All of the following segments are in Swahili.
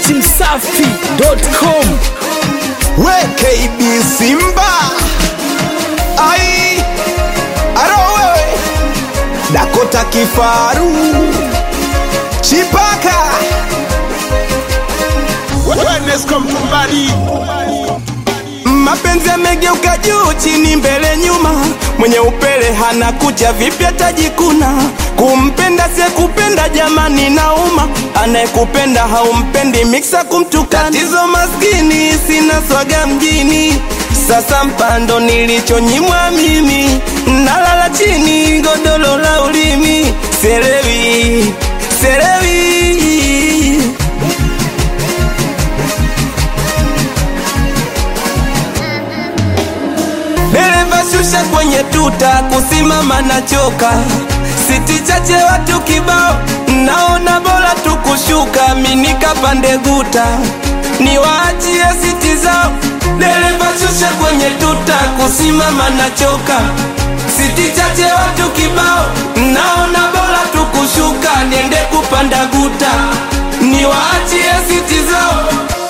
datimsafi.com. We KB Simba ai aro wewe Dakota Kifaru Chipaka Wellness come to body. mapenzi yamegeuka juu chini mbele nyuma, mwenye upele hana kucha vipya tajikuna, kumpenda se kupenda jamani nauma, anayekupenda haumpendi mixa kumtukana. Tatizo maskini sina swaga mjini, sasa mpando nilichonyimwa mimi, nalala chini godolo la ulimi, selewi dereva shusha kwenye tuta, kusimama na choka, siti chache watu kibao, naona bora tukushuka, minika pande guta, niwaachie siti zao. Dereva shusha kwenye tuta, kusimama na choka, siti chache watu kibao, naona bora tukushuka, niende kupanda guta, niwaachie siti zao.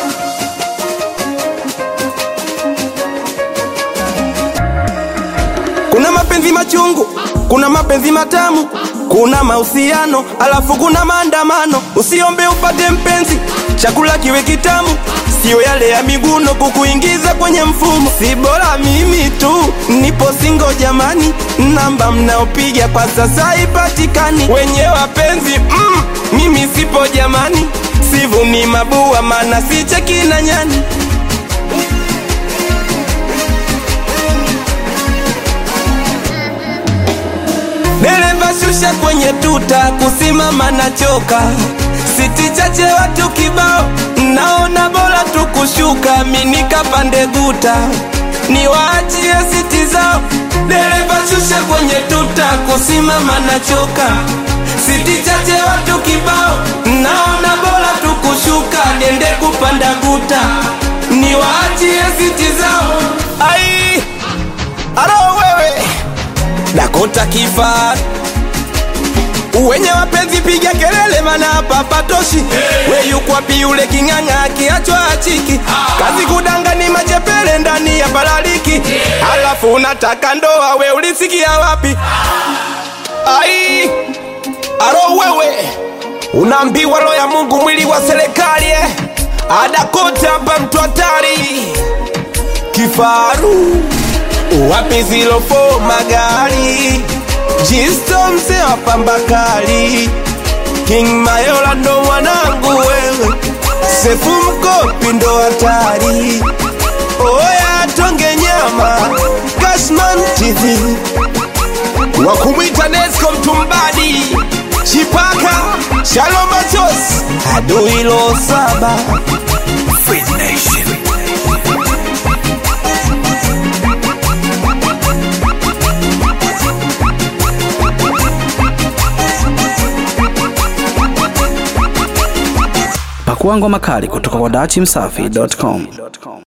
Kuna mapenzi machungu, kuna mapenzi matamu, kuna mahusiano, alafu kuna maandamano. Usiombe upate mpenzi, chakula kiwe kitamu, sio yale ya miguno kukuingiza kwenye mfumo. Si bora mimi tu, nipo single jamani, namba mnaopiga kwa sasa haipatikani. Wenye wapenzi mimi sipo jamani, sivuni mabua maana sicheki na nyani. Dereva shusha kwenye tuta, kusimama na choka, siti chache watu kibao, naona bora tukushuka, minika pande guta, niwaachie siti zao. Dereva shusha kwenye tuta, kusimama na choka, siti chache watu kibao, naona bora tukushuka, niende kupanda guta, niwaachie siti zao. Ai aro wewe Dakota Kifaru, wenye wapenzi piga kelele mana hapa patoshi. We yuko wapi yule kinganga akiachwa achiki? Kazi kudanga ni machepele ndani ya balaliki. Alafu unataka ndoa, we ulisikia wapi? Ai aro wewe unaambiwa roho ya Mungu mwili wa serikali Dakota hapa mtu hatari. Kifaru wapi zilofo magari, Jisto mse wa pambakali, King Mayola ndo wanangu wewe, Sefu Mkopi ndo hatari. Oya tonge nyama Cashman TV, wakumwita Nesco mtumbadi, Chipaka Shalom Machos adui lo saba Free Nation. Pakua ngoma kali kutoka kwa datimsafi.com.